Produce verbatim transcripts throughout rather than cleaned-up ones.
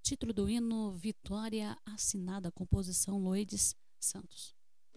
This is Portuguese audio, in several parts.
Título do hino: Vitória Assinada, composição Loides Santos.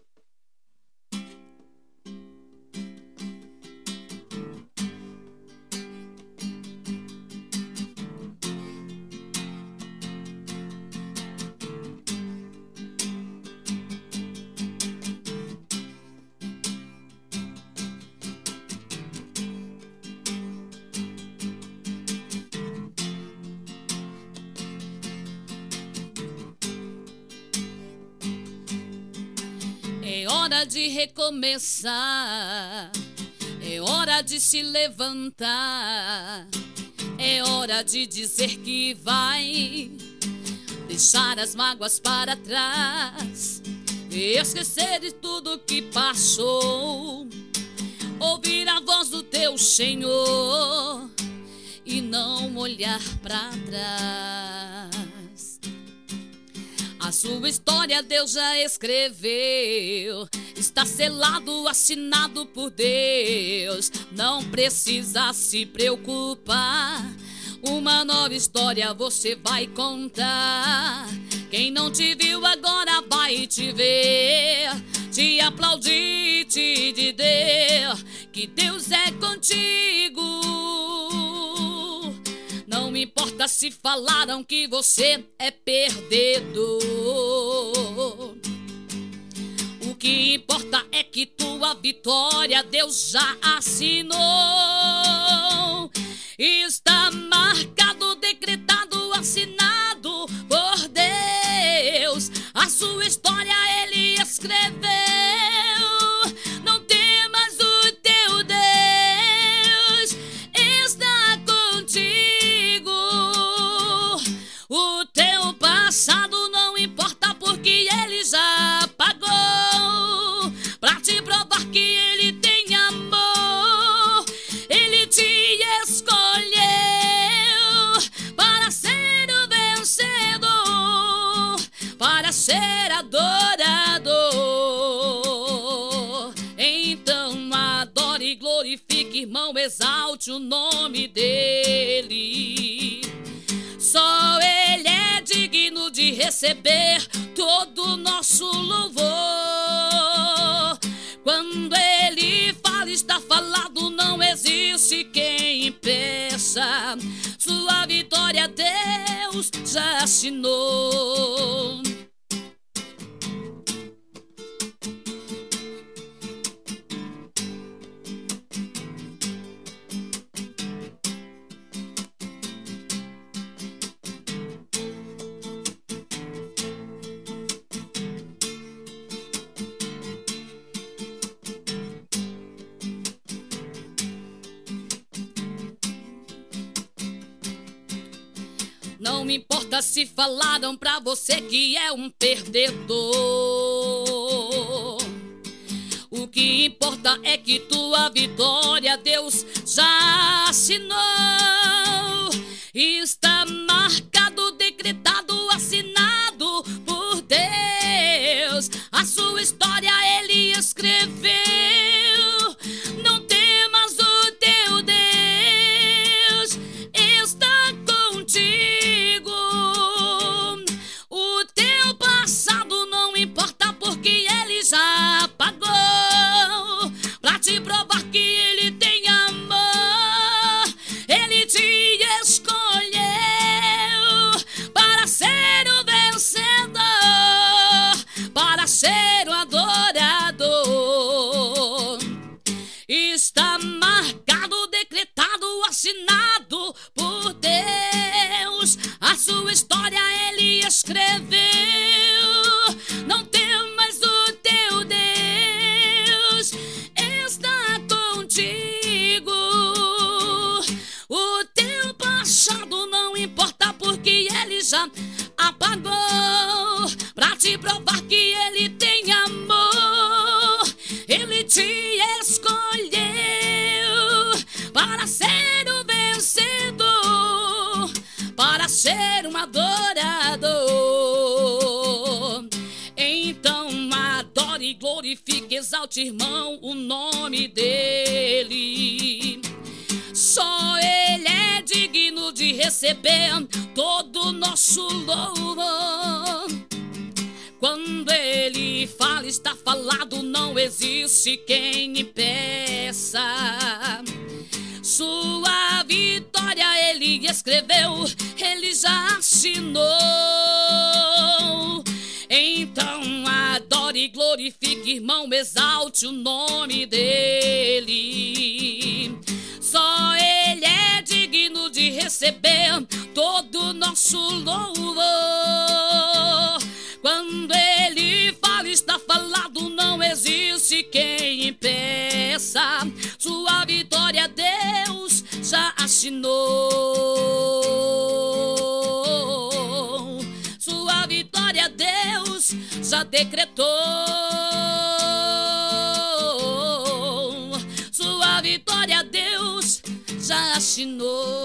É hora de recomeçar, é hora de se levantar, é hora de dizer que vai deixar as mágoas para trás, esquecer de tudo que passou, ouvir a voz do teu Senhor e não olhar para trás. A sua história Deus já escreveu, está selado, assinado por Deus. Não precisa se preocupar, uma nova história você vai contar. Quem não te viu agora vai te ver, te aplaudir, te dizer que Deus é contigo. Não importa se falaram que você é perdedor, o que importa é que tua vitória Deus já assinou. Está marcado, decretado, assinado por Deus. A sua história Ele escreveu. Não temas, o teu Deus está contigo. O teu passado não importa, porque Ele já pagou pra te provar que Ele tem amor. Ele te escolheu para ser o vencedor, para ser adorador. Então adore e glorifique, irmão, exalte o nome dele. Só Ele é digno de receber todo o nosso louvor. Quando Ele fala, está falado, não existe quem impeça. Sua vitória Deus já assinou. Não me importa se falaram pra você que é um perdedor. O que importa é que tua vitória Deus já assinou. Está marcado, decretado, assinado por Deus. A sua história Ele escreveu. Não temas, o teu Deus está contigo. O teu passado não importa, porque Ele já pagou pra te provar que Ele tem amor. Ele te escolheu para ser o vencedor, para ser o adorador. Está marcado, decretado, assinado por Deus. A sua história Ele escreveu. Não temas, o teu Deus está contigo. O teu passado não importa, porque Ele já apagou pra te provar que Ele tem amor. Ele te escolheu para ser o vencedor, para ser um adorador. Então adore e glorifique, exalte, irmão, o nome dele. Só Ele é digno de receber todo o nosso louvor. Quando Ele fala, está falado, não existe quem impeça. Sua vitória Ele escreveu, Ele já assinou. Então adore e glorifique, irmão, exalte o nome dEle. Só Ele é digno de receber todo o nosso louvor. Quando Ele fala, está falado, não existe quem impeça. Sua vitória Deus já assinou. Sua vitória Deus já decretou. Sua vitória Deus já assinou.